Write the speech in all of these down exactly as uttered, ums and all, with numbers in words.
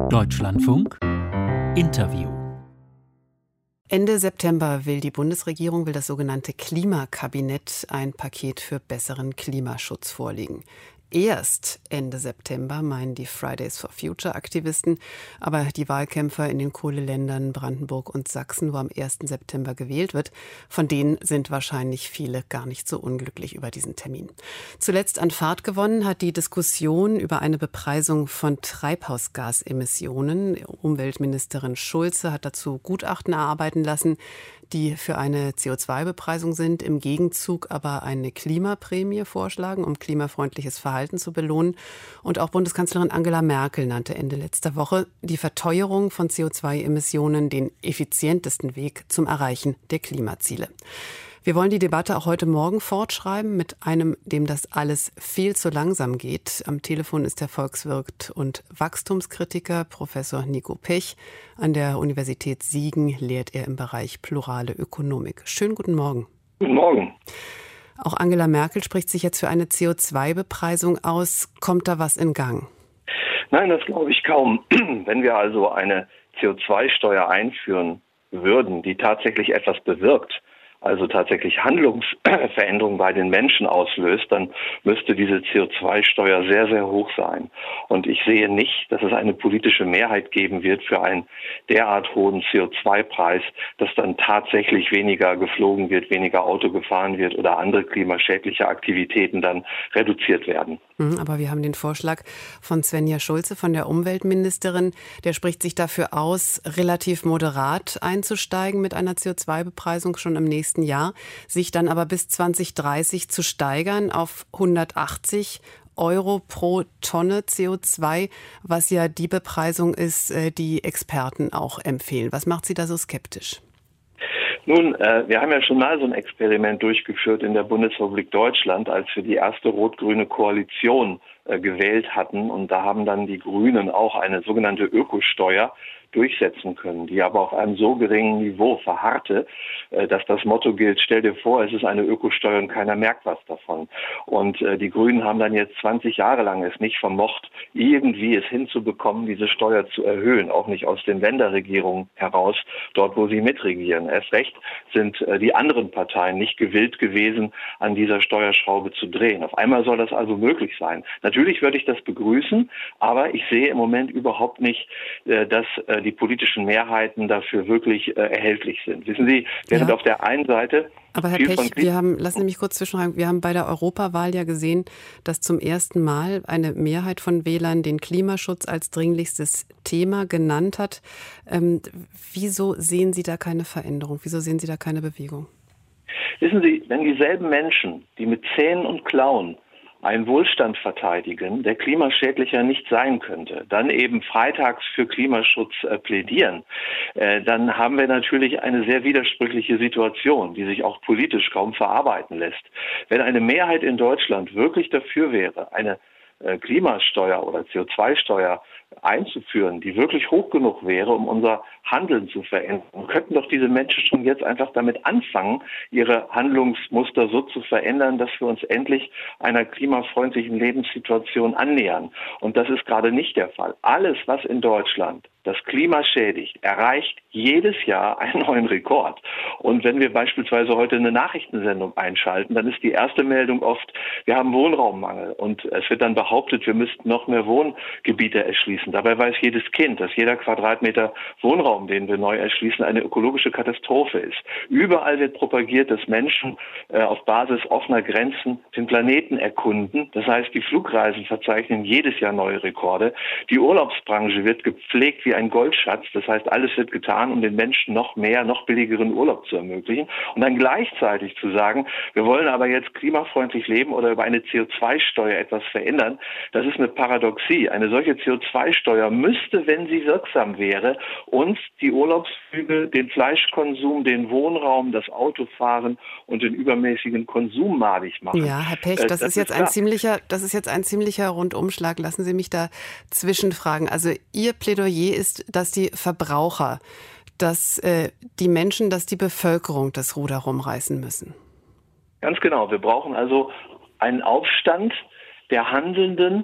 Deutschlandfunk Interview. Ende September will die Bundesregierung, will das sogenannte Klimakabinett ein Paket für besseren Klimaschutz vorlegen. Erst Ende September, meinen die Fridays for Future Aktivisten, aber die Wahlkämpfer in den Kohleländern Brandenburg und Sachsen, wo am ersten September gewählt wird, von denen sind wahrscheinlich viele gar nicht so unglücklich über diesen Termin. Zuletzt an Fahrt gewonnen hat die Diskussion über eine Bepreisung von Treibhausgasemissionen. Umweltministerin Schulze hat dazu Gutachten erarbeiten lassen, die für eine C O zwei Bepreisung sind, im Gegenzug aber eine Klimaprämie vorschlagen, um klimafreundliches Verhalten zu belohnen. Und auch Bundeskanzlerin Angela Merkel nannte Ende letzter Woche die Verteuerung von C O zwei Emissionen den effizientesten Weg zum Erreichen der Klimaziele. Wir wollen die Debatte auch heute Morgen fortschreiben mit einem, dem das alles viel zu langsam geht. Am Telefon ist der Volkswirt und Wachstumskritiker Professor Nico Pech. An der Universität Siegen lehrt er im Bereich Plurale Ökonomik. Schönen guten Morgen. Guten Morgen. Auch Angela Merkel spricht sich jetzt für eine C O zwei Bepreisung aus. Kommt da was in Gang? Nein, das glaube ich kaum. Wenn wir also eine C O zwei Steuer einführen würden, die tatsächlich etwas bewirkt, also tatsächlich Handlungsveränderungen bei den Menschen auslöst, dann müsste diese C O zwei Steuer sehr, sehr hoch sein. Und ich sehe nicht, dass es eine politische Mehrheit geben wird für einen derart hohen C O zwei Preis, dass dann tatsächlich weniger geflogen wird, weniger Auto gefahren wird oder andere klimaschädliche Aktivitäten dann reduziert werden. Aber wir haben den Vorschlag von Svenja Schulze, von der Umweltministerin. Der spricht sich dafür aus, relativ moderat einzusteigen mit einer C O zwei Bepreisung schon im nächsten Jahr, sich dann aber bis zwanzig dreißig zu steigern auf hundertachtzig Euro pro Tonne C O zwei, was ja die Bepreisung ist, die Experten auch empfehlen. Was macht Sie da so skeptisch? Nun, äh, wir haben ja schon mal so ein Experiment durchgeführt in der Bundesrepublik Deutschland, als wir die erste rot-grüne Koalition äh, gewählt hatten. Und da haben dann die Grünen auch eine sogenannte Ökosteuer durchsetzen können, die aber auf einem so geringen Niveau verharrte, dass das Motto gilt: Stell dir vor, es ist eine Ökosteuer und keiner merkt was davon. Und äh, die Grünen haben dann jetzt zwanzig Jahre lang es nicht vermocht, irgendwie es hinzubekommen, diese Steuer zu erhöhen, auch nicht aus den Länderregierungen heraus, dort wo sie mitregieren. Erst recht sind äh, die anderen Parteien nicht gewillt gewesen, an dieser Steuerschraube zu drehen. Auf einmal soll das also möglich sein. Natürlich würde ich das begrüßen, aber ich sehe im Moment überhaupt nicht, äh, dass äh, die politischen Mehrheiten dafür wirklich äh, erhältlich sind. Wissen Sie, während ja. auf der einen Seite... Aber Herr Pech, wir haben, lassen Sie mich kurz zwischenfragen, wir haben bei der Europawahl ja gesehen, dass zum ersten Mal eine Mehrheit von Wählern den Klimaschutz als dringlichstes Thema genannt hat. Ähm, wieso sehen Sie da keine Veränderung? Wieso sehen Sie da keine Bewegung? Wissen Sie, wenn dieselben Menschen, die mit Zähnen und Klauen einen Wohlstand verteidigen, der klimaschädlicher nicht sein könnte, dann eben freitags für Klimaschutz äh, plädieren, äh, dann haben wir natürlich eine sehr widersprüchliche Situation, die sich auch politisch kaum verarbeiten lässt. Wenn eine Mehrheit in Deutschland wirklich dafür wäre, eine äh, Klimasteuer oder C O zwei Steuer einzuführen, die wirklich hoch genug wäre, um unser Handeln zu verändern, könnten doch diese Menschen schon jetzt einfach damit anfangen, ihre Handlungsmuster so zu verändern, dass wir uns endlich einer klimafreundlichen Lebenssituation annähern. Und das ist gerade nicht der Fall. Alles, was in Deutschland das Klima schädigt, erreicht jedes Jahr einen neuen Rekord. Und wenn wir beispielsweise heute eine Nachrichtensendung einschalten, dann ist die erste Meldung oft, wir haben Wohnraummangel. Und es wird dann behauptet, wir müssten noch mehr Wohngebiete erschließen. Dabei weiß jedes Kind, dass jeder Quadratmeter Wohnraum, den wir neu erschließen, eine ökologische Katastrophe ist. Überall wird propagiert, dass Menschen äh, auf Basis offener Grenzen den Planeten erkunden. Das heißt, die Flugreisen verzeichnen jedes Jahr neue Rekorde. Die Urlaubsbranche wird gepflegt wie ein Goldschatz. Das heißt, alles wird getan, um den Menschen noch mehr, noch billigeren Urlaub zu ermöglichen. Und dann gleichzeitig zu sagen, wir wollen aber jetzt klimafreundlich leben oder über eine C O zwei Steuer etwas verändern, das ist eine Paradoxie. Eine solche C O zwei Steuer müsste, wenn sie wirksam wäre, uns die Urlaubsflüge, den Fleischkonsum, den Wohnraum, das Autofahren und den übermäßigen Konsum madig machen. Ja, Herr Pech, das, das ist jetzt ist ein ziemlicher, das ist jetzt ein ziemlicher Rundumschlag. Lassen Sie mich da zwischenfragen. Also Ihr Plädoyer ist, dass die Verbraucher, dass äh, die Menschen, dass die Bevölkerung das Ruder rumreißen müssen. Ganz genau. Wir brauchen also einen Aufstand der Handelnden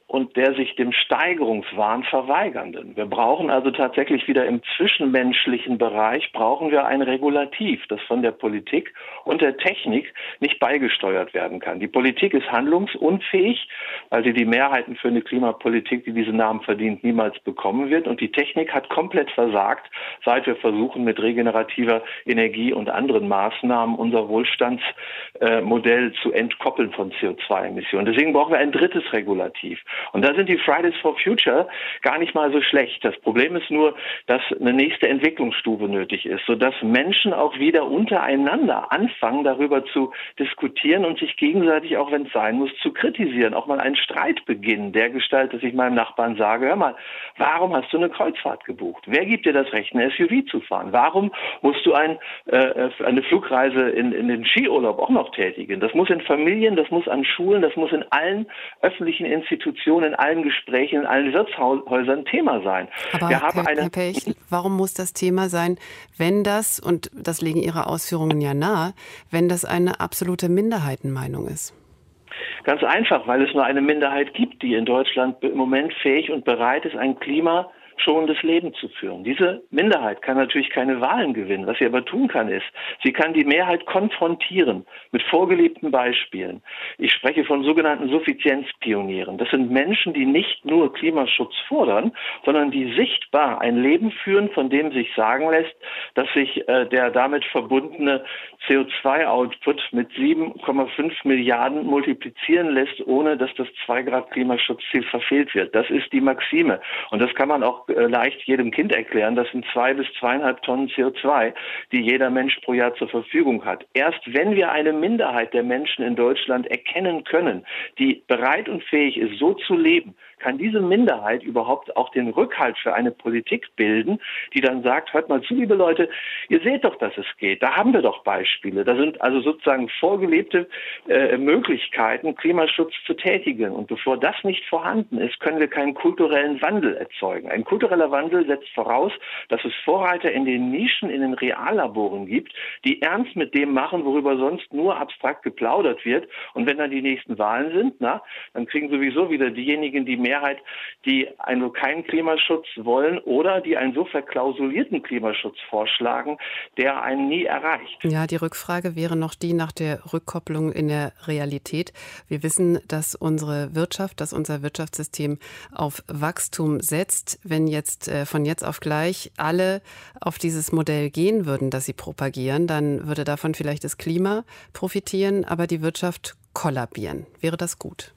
und der sich dem Steigerungswahn verweigernden. Wir brauchen also tatsächlich wieder im zwischenmenschlichen Bereich brauchen wir ein Regulativ, das von der Politik und der Technik nicht beigesteuert werden kann. Die Politik ist handlungsunfähig, weil sie die Mehrheiten für eine Klimapolitik, die diesen Namen verdient, niemals bekommen wird. Und die Technik hat komplett versagt, seit wir versuchen, mit regenerativer Energie und anderen Maßnahmen unser Wohlstandsmodell zu entkoppeln von C O zwei Emissionen. Deswegen brauchen wir ein drittes Regulativ. Und da sind die Fridays for Future gar nicht mal so schlecht. Das Problem ist nur, dass eine nächste Entwicklungsstufe nötig ist, sodass Menschen auch wieder untereinander anfangen, darüber zu diskutieren und sich gegenseitig, auch wenn es sein muss, zu kritisieren. Auch mal einen Streit beginnen, dergestalt, dass ich meinem Nachbarn sage, hör mal, warum hast du eine Kreuzfahrt gebucht? Wer gibt dir das Recht, eine S U V zu fahren? Warum musst du ein, äh, eine Flugreise in, in den Skiurlaub auch noch tätigen? Das muss in Familien, das muss an Schulen, das muss in allen öffentlichen Institutionen, in allen Gesprächen, in allen Wirtshäusern Thema sein. Aber Wir haben Herr, eine Herr Pech, warum muss das Thema sein, wenn das, und das legen Ihre Ausführungen ja nahe, wenn das eine absolute Minderheitenmeinung ist? Ganz einfach, weil es nur eine Minderheit gibt, die in Deutschland im Moment fähig und bereit ist, ein Klima schonendes Leben zu führen. Diese Minderheit kann natürlich keine Wahlen gewinnen. Was sie aber tun kann, ist, sie kann die Mehrheit konfrontieren mit vorgelebten Beispielen. Ich spreche von sogenannten Suffizienzpionieren. Das sind Menschen, die nicht nur Klimaschutz fordern, sondern die sichtbar ein Leben führen, von dem sich sagen lässt, dass sich äh, der damit verbundene C O zwei Output mit sieben Komma fünf Milliarden multiplizieren lässt, ohne dass das zwei Grad Klimaschutzziel verfehlt wird. Das ist die Maxime. Und das kann man auch leicht jedem Kind erklären. Das sind zwei bis zweieinhalb Tonnen C O zwei, die jeder Mensch pro Jahr zur Verfügung hat. Erst wenn wir eine Minderheit der Menschen in Deutschland erkennen können, die bereit und fähig ist, so zu leben, kann diese Minderheit überhaupt auch den Rückhalt für eine Politik bilden, die dann sagt, hört mal zu, liebe Leute, ihr seht doch, dass es geht. Da haben wir doch Beispiele. Da sind also sozusagen vorgelebte äh, Möglichkeiten, Klimaschutz zu tätigen. Und bevor das nicht vorhanden ist, können wir keinen kulturellen Wandel erzeugen. Ein kultureller Wandel setzt voraus, dass es Vorreiter in den Nischen, in den Reallaboren gibt, die ernst mit dem machen, worüber sonst nur abstrakt geplaudert wird. Und wenn dann die nächsten Wahlen sind, na, dann kriegen sowieso wieder diejenigen die Mehrheit, die einen keinen Klimaschutz wollen oder die einen so verklausulierten Klimaschutz vorschlagen, der einen nie erreicht. Ja, die Rückfrage wäre noch die nach der Rückkopplung in der Realität. Wir wissen, dass unsere Wirtschaft, dass unser Wirtschaftssystem auf Wachstum setzt. Wenn jetzt äh, von jetzt auf gleich alle auf dieses Modell gehen würden, das Sie propagieren, dann würde davon vielleicht das Klima profitieren, aber die Wirtschaft kollabieren. Wäre das gut?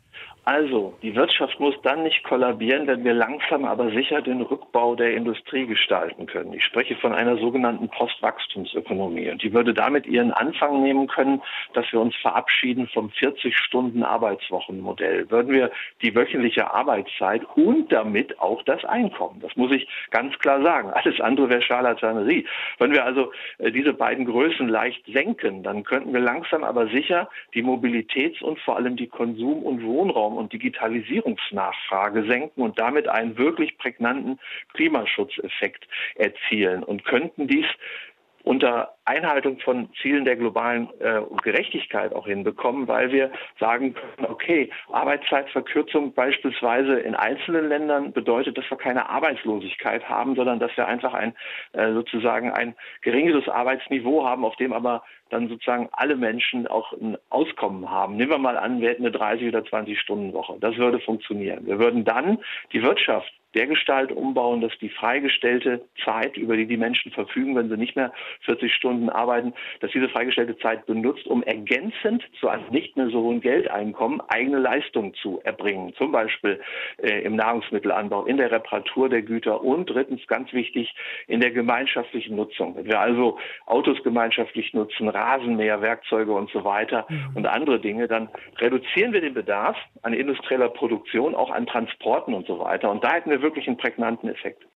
Also, die Wirtschaft muss dann nicht kollabieren, wenn wir langsam aber sicher den Rückbau der Industrie gestalten können. Ich spreche von einer sogenannten Postwachstumsökonomie. Und die würde damit ihren Anfang nehmen können, dass wir uns verabschieden vom vierzig-Stunden-Arbeitswochenmodell. Würden wir die wöchentliche Arbeitszeit und damit auch das Einkommen, das muss ich ganz klar sagen, alles andere wäre Scharlatanerie. Wenn wir also äh, diese beiden Größen leicht senken, dann könnten wir langsam aber sicher die Mobilitäts- und vor allem die Konsum- und Wohnraum- und Digitalisierungsnachfrage senken und damit einen wirklich prägnanten Klimaschutzeffekt erzielen und könnten dies unter Einhaltung von Zielen der globalen äh, Gerechtigkeit auch hinbekommen, weil wir sagen können, okay, Arbeitszeitverkürzung beispielsweise in einzelnen Ländern bedeutet, dass wir keine Arbeitslosigkeit haben, sondern dass wir einfach ein äh, sozusagen ein geringeres Arbeitsniveau haben, auf dem aber dann sozusagen alle Menschen auch ein Auskommen haben. Nehmen wir mal an, wir hätten eine dreißig- oder zwanzig-Stunden-Woche. Das würde funktionieren. Wir würden dann die Wirtschaft dergestalt umbauen, dass die freigestellte Zeit, über die die Menschen verfügen, wenn sie nicht mehr vierzig Stunden arbeiten, dass diese freigestellte Zeit benutzt, um ergänzend zu einem nicht mehr so hohen Geldeinkommen eigene Leistungen zu erbringen. Zum Beispiel äh, im Nahrungsmittelanbau, in der Reparatur der Güter und drittens, ganz wichtig, in der gemeinschaftlichen Nutzung. Wenn wir also Autos gemeinschaftlich nutzen, Rasenmäher, Werkzeuge und so weiter mhm. und andere Dinge, dann reduzieren wir den Bedarf an industrieller Produktion, auch an Transporten und so weiter. Und da hätten wir wirklich einen prägnanten Effekt.